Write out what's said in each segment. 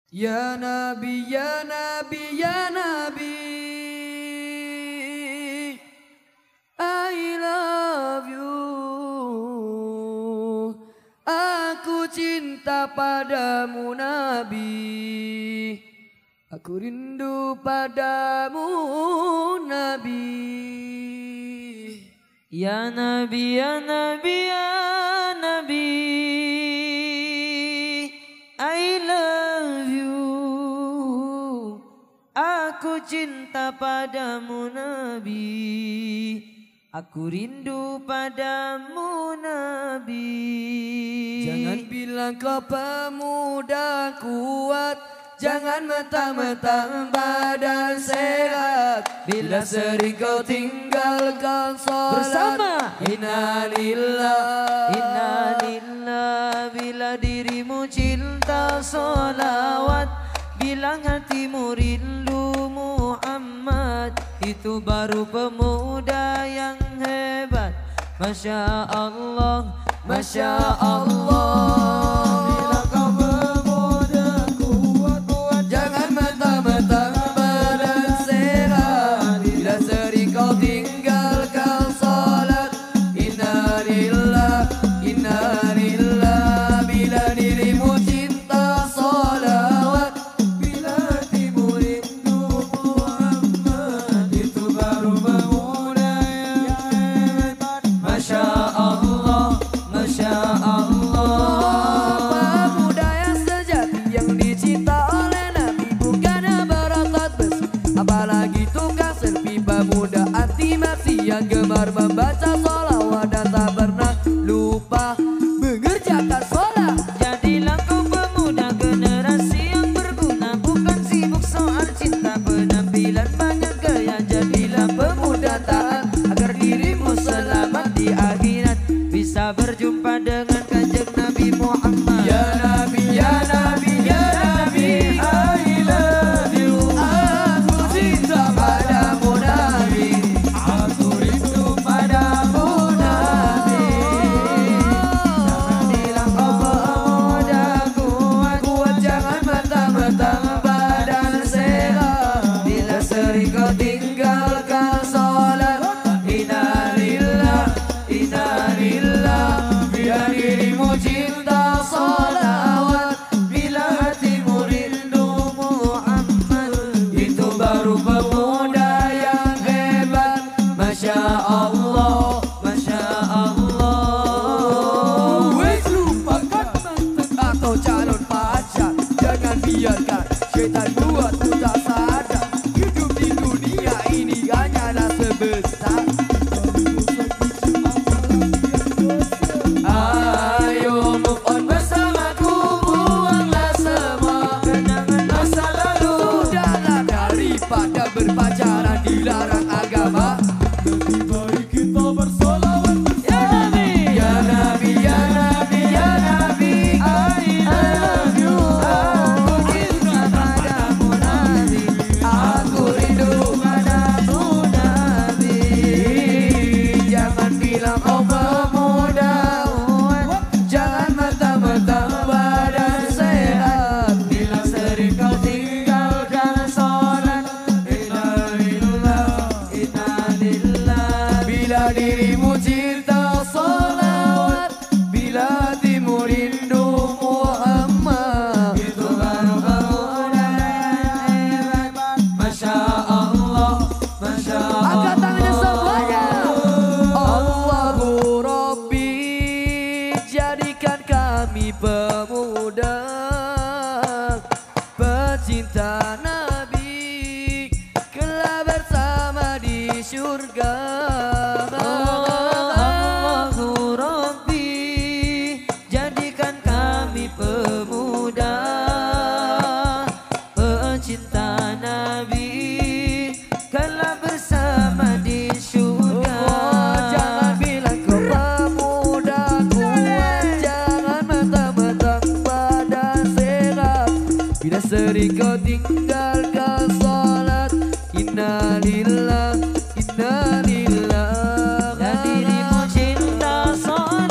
Ya Nabi, ya Nabi, ya Nabi, I love you. Aku cinta padamu Nabi, aku rindu padamu Nabi. Ya Nabi, ya Nabi, ya Nabi, I love you. Aku cinta padamu Nabi, aku rindu padamu Nabi. Jangan bilang kau pemuda kuat, jangan mentang-mentang badan sehat. Bila sering kau tinggalkan sholat bersama innalillah, innalillah. Bila dirimu cinta solawat, bilang hatimu rindu Muhammad. Itu baru pemuda yang hebat. Masya Allah, Masya Allah. bila kau pemuda kuat, jangan mentang-mentang badan sehat. Bila sering kau tinggalkan sholat innalillah, innalillah. Bila dirimu cinta sholawat, bila hatimu rindu Muhammad. Itu baru pemuda yang hebat. Masya Allah, Masya Allah. Pemuda yang sejati yang dicinta oleh Nabi, bukan berakat besi, apalagi tukang selfie. Pemuda anti maksiat, gemar membaca sholawat dan tak pernah lupa mengerjakan sholat. Jadilah kau pemuda generasi yang berguna, bukan sibuk soal cinta penampilan banyak gaya. Jadilah pemuda taat agar dirimu selamat di akhirat, bisa berjumpa dengan kanjeng Nabi Muhammad. Ya Nabi, ya Nabi, ya Nabi, I love you. Aku cinta padamu Nabi, aku rindu padamu Nabi. Jangan bilang kau pemuda kuat, Kuat jangan mentang-mentang badan sehat. Bila sering kau tinggalkan sholat innalillah, innalillah. Bila dirimu cinta sholawat, bila hatimu rindu Muhammad. Itu baru pemuda yang hebat. Masya Allah, Masya Allah. Wes lupakan mantan atau calon pacar, jangan biarkan syaitan buat tak sadar. Hidup di dunia ini hanyalah sebentar. Ayo move on bersamaku, buanglah semua kenangan masa lalu. Sudahlah daripada berpacaran dilarang agama. Lebih baik kita bersolawat bersama. Ya Nabi, ya Nabi, ya Nabi, I love you. Aku cinta padamu Nabi, aku rindu padamu Nabi. Jangan bilang kau pemuda kuat, jangan mentang-mentang badan sehat. Bila sering kau tinggalkan sholat innalillah, innalillah. Bila dirimu cinta sholawat, bila hatimu rindu Muhammad. Itu baru pemuda yang hebat. Masya Allah, Masya Allah. Angkat tangannya semuanya. Allahu Rabbi, jadikan kami pemuda pecinta Nabi, kelak bersama di surga. Allahu Rabbi, jadikan kami pemuda pecinta Nabi, kelak bersama di surga. Jangan bilang kau pemuda kuat, jangan mentang-mentang badan sehat. Bila sering kau tinggalkan sholat innalillah, innalillah. Dan dirimu cinta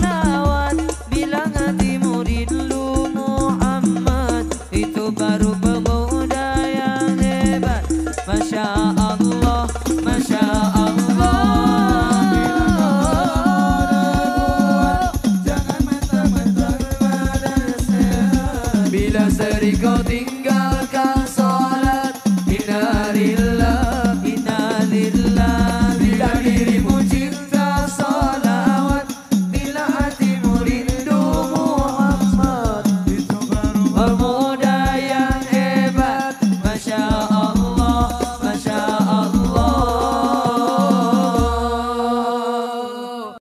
solawat, bilang hatimu rindu Muhammad. Itu baru Pemuda